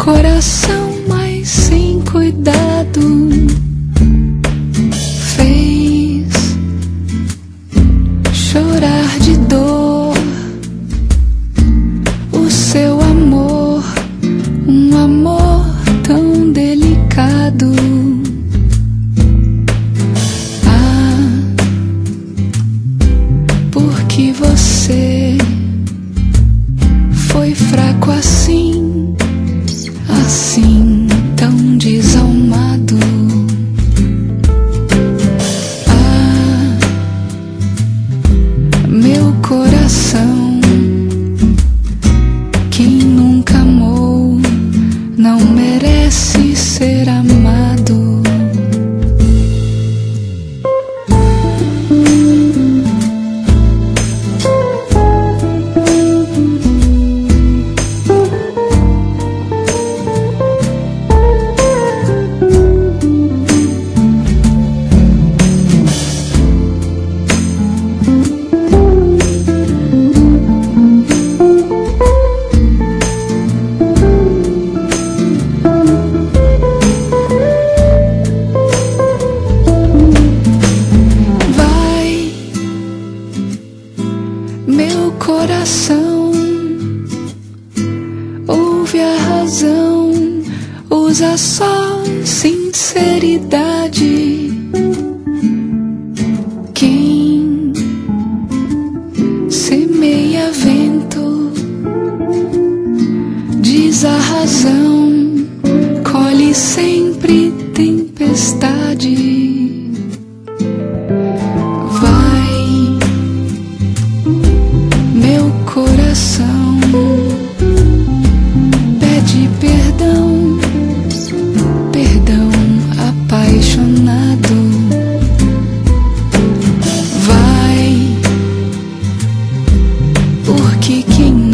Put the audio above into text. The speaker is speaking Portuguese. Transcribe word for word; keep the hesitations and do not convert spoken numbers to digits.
coração, mas sem cuidado, fez chorar de dor o seu amor, um amor tão delicado. Ah, porque você foi fraco assim, assim, tão desalmado. Ah, meu coração, quem nunca amou não merece ser amado. Meu coração, ouve a razão, usa só sinceridade. Quem semeia vento, diz a razão, colhe sempre tempestade. Meu coração pede perdão, perdão apaixonado. Vai, porque quem